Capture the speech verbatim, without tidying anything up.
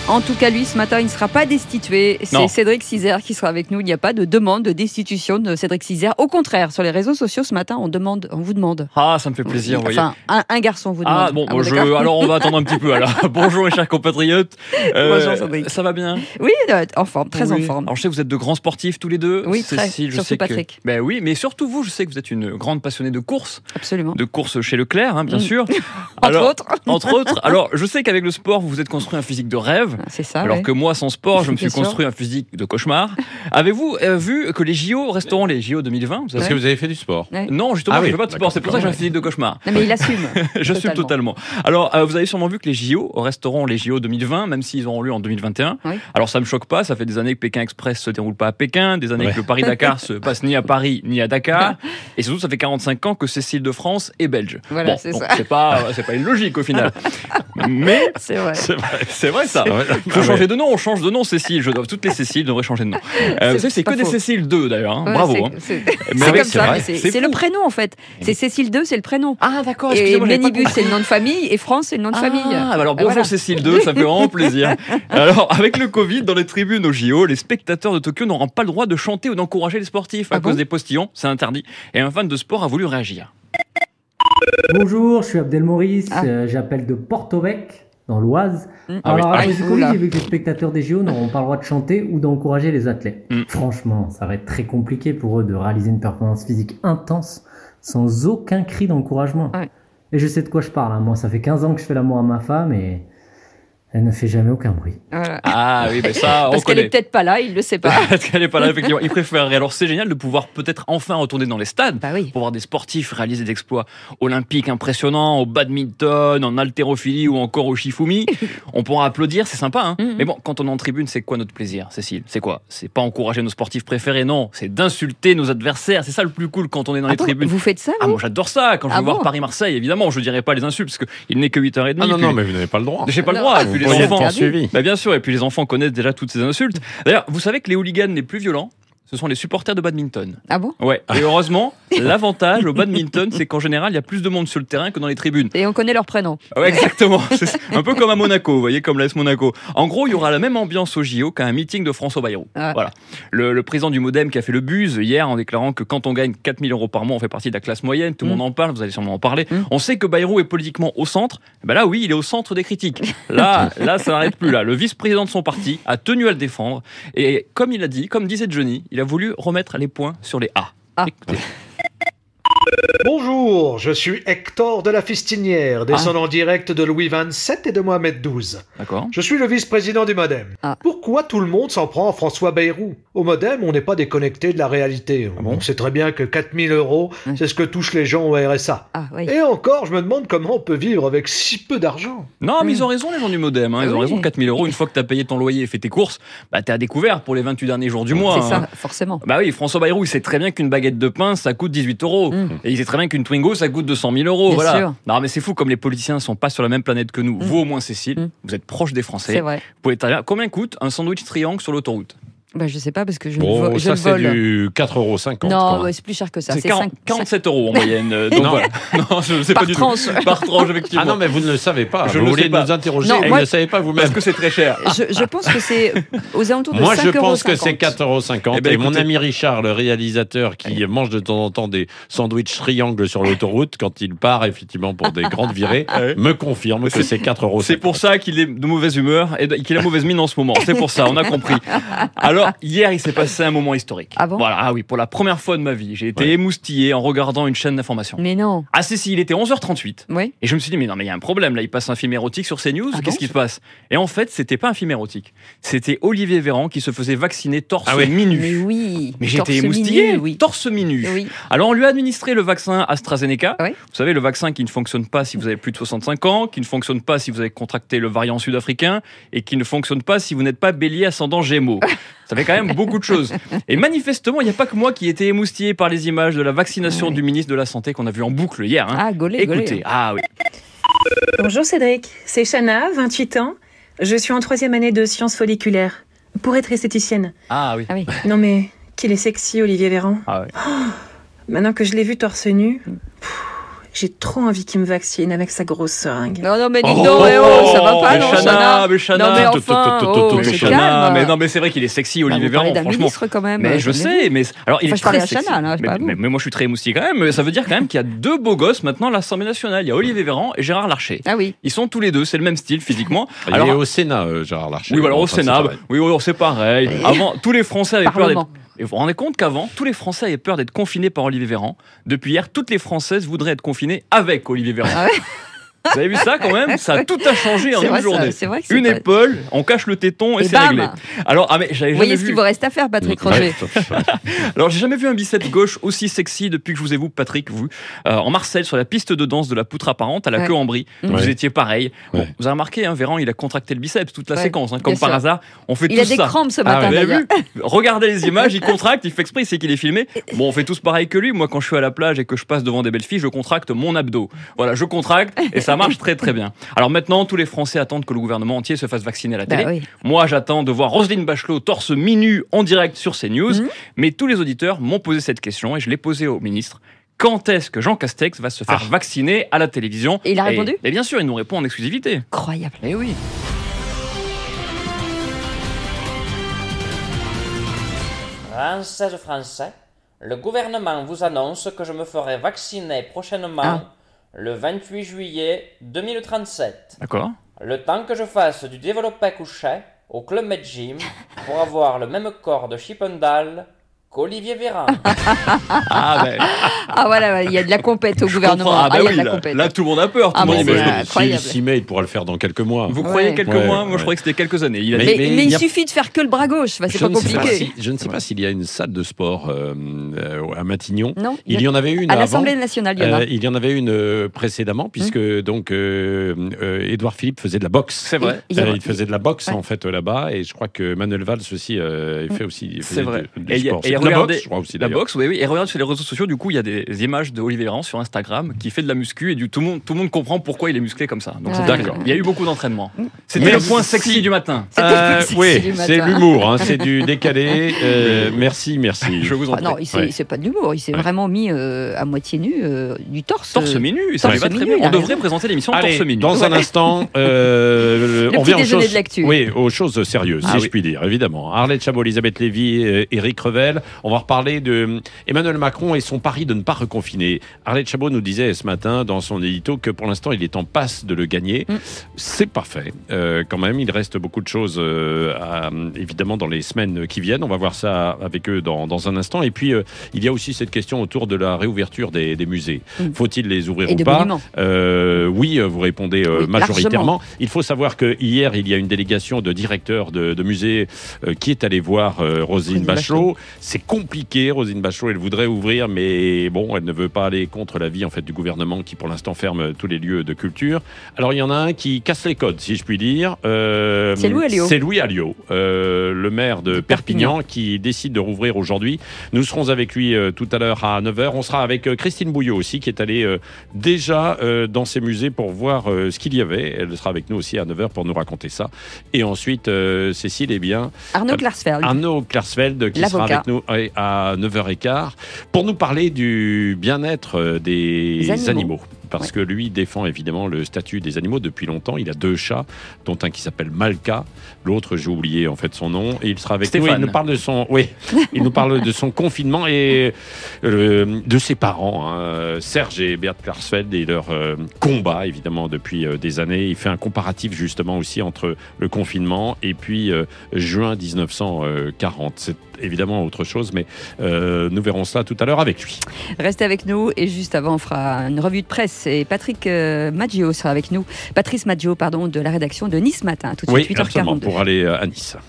En tout cas, lui, ce matin, il ne sera pas destitué. C'est Non. Cédric Cizère qui sera avec nous. Il n'y a pas de demande de destitution de Cédric Cizère. Au contraire, sur les réseaux sociaux, ce matin, on, demande, on vous demande. Ah, ça me fait plaisir, vous voyez. Enfin, un, un garçon vous demande. Ah bon, Ah, bon, bon, je, d'accord. alors on va attendre un petit peu. Alors, bonjour mes chers compatriotes. Euh, Bonjour, Cédric. Ça va bien? Oui, euh, en forme, très Oui. en forme. Alors je sais que vous êtes de grands sportifs tous les deux. Oui, très. Cécile, je Surtout sais que... Patrick. Ben oui, mais surtout vous, je sais que vous êtes une grande passionnée de course, Absolument. de course chez Leclerc, hein, bien Mm. sûr. Entre autres. Entre autres. Alors, je sais qu'avec le sport, vous vous êtes construit un physique de rêve. C'est ça. Alors ouais. que moi, sans sport, je me suis Bien sûr. construit un physique de cauchemar. Avez-vous euh, vu que les J O resteront les J O deux mille vingt? Vous Parce savez- que vous avez fait du sport. Ouais. Non, justement, Ah je oui, ne fais pas de sport. d'accord, C'est pour ça que j'ai un d'accord. physique de cauchemar. Non, mais il assume. J'assume totalement. Alors, euh, vous avez sûrement vu que les J O resteront les J O deux mille vingt, même s'ils auront lieu en deux mille vingt et un. Oui. Alors, ça me choque pas. Ça fait des années que Pékin Express se déroule pas à Pékin, des années Ouais. que le Paris-Dakar se passe ni à Paris ni à Dakar, et surtout, ça fait quarante-cinq ans que Cécile de France est belge. Voilà, bon, c'est donc, ça. c'est pas, c'est pas illogique au final. Mais C'est vrai. c'est vrai, c'est vrai ça. Ah ouais. Il faut changer de nom. On change de nom, Cécile. Je dois, toutes les Céciles devraient changer de nom. Euh, vous savez, c'est pas que des faux. Cécile deux d'ailleurs. hein. Ouais, Bravo. c'est- hein. C'est Mais c'est oui, comme c'est ça. vrai. mais C'est C'est c'est le fou. prénom en fait. C'est Cécile deux, c'est le prénom. Ah d'accord. Et Excusez-moi, j'avais pas Ménibus, compris. c'est le nom de famille. Et France, c'est le nom de famille. Ah, bah alors Bah, bonjour voilà. Cécile deux, ça me fait vraiment plaisir. Alors, avec le Covid, dans les tribunes au J O, les spectateurs de Tokyo n'auront pas le droit de chanter ou d'encourager les sportifs à Ah cause bon des postillons, c'est interdit. Et un fan de sport a voulu réagir. Bonjour, je suis Abdel Maurice, Ah. euh, j'appelle de Porto-Vec, dans l'Oise. Mm. Ah oui, Alors, ah à oui. cause du Covid, Oula. j'ai vu que les spectateurs des J O n'auront pas le droit de chanter ou d'encourager les athlètes. Mm. Franchement, ça va être très compliqué pour eux de réaliser une performance physique intense sans aucun cri d'encouragement. Ouais. Et je sais de quoi je parle, hein. Moi, ça fait quinze ans que je fais l'amour à ma femme et elle ne fait jamais aucun bruit. Voilà. Ah oui, mais ça, on Parce qu'elle est connaît. peut-être pas là, il le sait pas. Parce qu'elle n'est pas là, effectivement. Il préférerait. Alors, c'est génial de pouvoir peut-être enfin retourner dans les stades. Bah oui. Pour voir des sportifs réaliser des exploits olympiques impressionnants au badminton, en haltérophilie ou encore au shifumi. On pourra applaudir, c'est sympa. Hein. Mhm. Mais bon, quand on est en tribune, c'est quoi notre plaisir, Cécile? C'est quoi? C'est pas encourager nos sportifs préférés, non. C'est d'insulter nos adversaires. C'est ça le plus cool quand on est dans Ah les bon, tribunes. vous faites ça, Ah, vous moi j'adore ça. Quand je Ah vais voir bon Paris-Marseille, évidemment, je dirais pas les insultes parce qu'il n'est que huit heures trente. Ah non, puis- non, mais vous n'avez pas le droit. J'ai pas le Non. droit. Et Vous puis les pourriez être enfants. poursuivi. Bah bien sûr, et puis les enfants connaissent déjà toutes ces insultes. D'ailleurs, vous savez que les hooligans les plus violents, ce sont les supporters de badminton. Ah bon? Ouais. Et heureusement, l'avantage au badminton, c'est qu'en général, il y a plus de monde sur le terrain que dans les tribunes. Et on connaît leur prénom. Ouais, exactement. C'est un peu comme à Monaco, vous voyez, comme l'A S Monaco. En gros, il y aura la même ambiance au J O qu'à un meeting de François Bayrou. Ah. Voilà. Le, le président du Modem qui a fait le buzz hier en déclarant que quand on gagne quatre mille euros par mois, on fait partie de la classe moyenne. Tout le Mm. monde en parle, vous allez sûrement en parler. Mm. On sait que Bayrou est politiquement au centre. Ben là, oui, il est au centre des critiques. Là, là, ça n'arrête plus. Là, le vice-président de son parti a tenu à le défendre. Et comme il a dit, comme disait Johnny, il a voulu remettre les points sur les A. Ah. Écoutez. Bonjour, je suis Hector de la Fistinière, descendant direct de Louis vingt-sept et de Mohamed douze. D'accord. Je suis le vice-président du Modem. Ah. Pourquoi tout le monde s'en prend à François Bayrou? Au Modem, on n'est pas déconnecté de la réalité. Ah bon On sait très bien que quatre mille euros, Ouais. c'est ce que touchent les gens au R S A. Ah oui. Et encore, je me demande comment on peut vivre avec si peu d'argent. Non, mais Mm. ils ont raison, les gens du Modem. Hein. Ils ont Oui. raison. quatre mille euros, une fois que tu as payé ton loyer et fait tes courses, bah, tu es à découvert pour les vingt-huit derniers jours du mois. C'est hein. ça, forcément. Bah oui, François Bayrou, il sait très bien qu'une baguette de pain, ça coûte dix-huit euros. Mm. Et il sait très bien qu'une Twingo, ça coûte deux cent mille euros. Bien Voilà. sûr. Non, mais c'est fou, comme les politiciens sont pas sur la même planète que nous. Mm. Vous, au moins, Cécile, Mm. vous êtes proche des Français. C'est vrai. Vous pouvez être- Combien coûte un sandwich triangle sur l'autoroute? Bah, je sais pas parce que je, Bon, le, vo- je ça, le c'est vole. du quatre euros cinquante. Non, quand même. ouais, c'est plus cher que ça. C'est C'est quarante cinq- quarante-sept euros en moyenne. euh, Donc Non. voilà. Non, je ne sais Par pas du tranche. tout. Par tranche, effectivement. Ah non, mais vous ne le savez pas. Je vous ne le voulez sais pas. nous interroger Non, et moi- vous ne le savez pas vous-même. Parce que c'est très cher. Je, je pense que c'est aux alentours de Moi, cinq je euros pense que c'est cinquante. quatre euros cinquante. Eh ben, et mon écoutez- ami Richard, le réalisateur, qui mange de temps en temps des sandwichs triangles sur l'autoroute, quand il part effectivement pour des grandes virées, Ouais. me confirme que c'est quatre euros cinquante. C'est pour ça qu'il est de mauvaise humeur et de- qu'il a mauvaise mine en ce moment. C'est pour ça, on a compris. Alors, hier, il s'est passé un moment historique. Ah bon Voilà, ah oui, pour la première fois de ma vie, j'ai été Ouais. émoustillé en regardant une chaîne d'information. Mais non. Ah si, si, il était onze heures trente-huit. Oui. Et je me suis dit, mais non, mais il y a un problème, là, il passe un film érotique sur CNews, Ah qu'est-ce bon qui se passe? Et en fait, c'était pas un film érotique. C'était Olivier Véran qui se faisait vacciner torse Ah oui. mi-nu. Mais oui. Mais j'étais Torse émoustillé, minu, oui. torse mi-nu. Oui. Alors on lui a administré le vaccin AstraZeneca. Oui. Vous savez, le vaccin qui ne fonctionne pas si vous avez plus de soixante-cinq ans, qui ne fonctionne pas si vous avez contracté le variant sud-africain et qui ne fonctionne pas si vous n'êtes pas bélier ascendant gémeaux. Ça fait quand même beaucoup de choses. Et manifestement, il n'y a pas que moi qui ai été émoustillé par les images de la vaccination Ah oui. du ministre de la Santé qu'on a vu en boucle hier. hein. Ah, gaulé, Écoutez, gaulé. ah oui. Bonjour Cédric, c'est Chana, vingt-huit ans. Je suis en troisième année de sciences folliculaires, pour être esthéticienne. Ah oui. Ah oui. Non mais, qu'il est sexy Olivier Véran. Ah ouais. Maintenant que je l'ai vu torse nu, pff, j'ai trop envie qu'il me vaccine avec sa grosse seringue. Non, non, mais dis Oh, donc, eh oh, ça va pas, mais non, Chana, Chana. mais Chana. Non, mais Tout, enfin, tout, tout, tout, oh, tout, Mais c'est tout, Chana, calme. mais non, mais c'est vrai qu'il est sexy, Bah, Olivier vous parlez Véran, d'un franchement. ministre quand même. Mais je calmez-vous. sais, mais alors il Enfin, est je parlais très à sexy. Chana, là, je mais, parle à vous. mais- mais moi je suis très émoustillé quand même. Mais ça veut dire quand même qu'il y a deux beaux gosses maintenant à l'Assemblée nationale. Il y a Olivier Véran et Gérard Larcher. Ah oui. Ils sont tous les deux, c'est le même style physiquement. Il est au Sénat, euh, Gérard Larcher. Oui, voilà, au Enfin, c'est Sénat. pareil. Oui, oui, c'est pareil. Avant, tous les Français avaient peur d'être. Parlement. Et vous vous rendez compte qu'avant, tous les Français avaient peur d'être confinés par Olivier Véran. Depuis hier, toutes les Françaises voudraient être confinées avec Olivier Véran. Ah ouais. Vous avez vu ça quand même? Ça a tout a changé en C'est une vrai, ça, journée. c'est vrai que c'est Une pas- épaule, on cache le téton et, Et c'est bam. réglé. Alors, ah mais j'avais Vous jamais voyez ce qu'il vu. vous reste à faire, Patrick Ouais. Roger. Alors, j'ai jamais vu un bicep gauche aussi sexy depuis que je vous ai vu, Patrick, vous, euh, en Marseille, sur la piste de danse de la poutre apparente, à la Ouais. queue en brie. Mhm. Vous Ouais. étiez pareil. Bon, Ouais. vous avez remarqué, hein, Véran, il a contracté le biceps toute la Ouais, séquence, hein, comme bien par sûr. hasard. On fait Il tous a des ça. crampes ce Ah, matin, Vous avez d'ailleurs. vu? Regardez les images, il contracte, il fait exprès, il sait qu'il est filmé. Bon, on fait tous pareil que lui. Moi, quand je suis à la plage et que je passe devant des belles filles, je contracte mon abdos. Voilà, je contracte et ça marche très très bien. Alors maintenant, tous les Français attendent que le gouvernement entier se fasse vacciner à la télé. Bah oui. Moi, j'attends de voir Roselyne Bachelot torse mi-nu en direct sur CNews. Mhm. Mais tous les auditeurs m'ont posé cette question et je l'ai posée au ministre. Quand est-ce que Jean Castex va se faire Ah. vacciner à la télévision? Et il a répondu Et bien sûr, il nous répond en exclusivité. Incroyable. Eh oui. Françaises, Français, le gouvernement vous annonce que je me ferai vacciner prochainement Ah. le vingt-huit juillet deux mille trente-sept. D'accord. Le temps que je fasse du développé couché au Club Med Gym pour avoir le même corps de Chippendale qu'Olivier Véran. Ah, ben, Ah voilà, il y a de la compète au je gouvernement. comprends. Ah, bah il y a oui, de la là, compète. là, tout le monde a peur. Tout Ah, le monde mais est c'est méchant. incroyable. S'il s'y met, il pourra le faire dans quelques mois. Vous Ouais. croyez quelques Ouais, mois? Moi, ouais. je croyais que c'était quelques années. Il a Mais- dit- Mais, mais mais il il y a- suffit de faire que le bras gauche. Enfin, c'est Je pas ne sais compliqué. si- je ne sais pas s'il y a une salle de sport euh, euh, à Matignon. Non. Il y en avait une à avant. l'Assemblée nationale, il y en a. Euh, il y en avait une euh, précédemment, puisque donc euh, euh, Édouard Philippe faisait de la boxe. C'est vrai. Il y a- Euh, il faisait de la boxe Ouais. en fait là-bas, et je crois que Manuel Valls aussi, euh, il fait aussi. il C'est faisait vrai. du- du Et il y a- sport. et C'est de la regardez- boxe, je crois aussi. La d'ailleurs. boxe, oui, oui. Et regarde sur les réseaux sociaux, du coup, il y a des images de Olivier Véran sur Instagram qui fait de la muscu et du tout le monde, tout le monde comprend pourquoi il est musclé comme ça. Donc, Ouais. c'était- D'accord. Il y a eu beaucoup d'entraînement. C'était Mais le point si- sexy du matin. C'était Euh, le sexy oui, du c'est matin. l'humour, hein, c'est du décalé. Euh, merci, merci. Je vous en Ah non, prie. il s'est- Ouais. c'est pas de l'humour. Il s'est Ouais. vraiment mis euh, à moitié nu, euh, du torse. Torse euh, minu, ça lui torse va très minu, bien. il a On devrait raison. présenter l'émission Allez, Torse minu. dans un instant, euh, Le on petit vient aux déjeuner choses, de l'actu. oui, aux choses sérieuses, Ah si oui. je puis dire, évidemment. Arlette Chabot, Elisabeth Lévy, euh, Éric Revel. On va reparler de Emmanuel Macron et son pari de ne pas reconfiner. Arlette Chabot nous disait ce matin dans son édito que pour l'instant, il est en passe de le gagner. Mm. C'est pas fait. Euh, quand même, il reste beaucoup de choses, euh, à- évidemment, dans les semaines qui viennent. On va voir ça avec eux dans, dans un instant. Et puis, euh, il y a aussi cette question autour de la réouverture des, des musées. Mm. Faut-il les ouvrir Et ou de pas? monuments. Euh, oui, vous répondez euh, Oui, majoritairement. Il faut savoir que hier, il y a une délégation de directeurs de, de musées euh, qui est allée voir euh, Roselyne Roselyne Bachelot. C'est compliqué, Roselyne Bachelot, elle voudrait ouvrir, mais bon, elle ne veut pas aller contre l'avis en fait du gouvernement qui, pour l'instant, ferme tous les lieux de culture. Alors, il y en a un qui casse les codes, si je puis dire. Euh, C'est Louis Alliot. C'est Louis Alliot, euh, le maire de Perpignan, Perpignan. qui décide de rouvrir aujourd'hui. Nous serons avec lui euh, tout à l'heure à neuf heures. On sera avec euh, Christine Bouillot aussi, qui est allée euh, déjà euh, dans ces musées pour voir euh, ce qu'il y avait. Elle sera avec nous aussi à neuf heures pour nous raconter ça. Et ensuite, euh, Cécile, eh bien, Arnaud Euh, Klarsfeld. Arnaud Klarsfeld qui sera L'avocat. avec nous ouais, à neuf heures quinze pour nous parler du bien-être euh, des Les animaux. animaux. Parce Ouais. que lui défend évidemment le statut des animaux depuis longtemps. Il a deux chats, dont un qui s'appelle Malka, l'autre j'ai oublié en fait son nom. Et il sera avec nous. Stéphane. Il nous parle de son, oui, il nous parle de son confinement et euh, de ses parents, hein, Serge et Bert Klarsfeld, et leur euh, combat évidemment depuis euh, des années. Il fait un comparatif justement aussi entre le confinement et puis euh, juin dix-neuf cent quarante. C'est évidemment autre chose, mais euh, nous verrons cela tout à l'heure avec lui. Restez avec nous et juste avant, on fera une revue de presse et Patrick euh, Maggio sera avec nous. Patrice Maggio, pardon, de la rédaction de Nice Matin. Tout de Oui, suite, huit heures absolument, quarante-deux. pour aller euh, à Nice.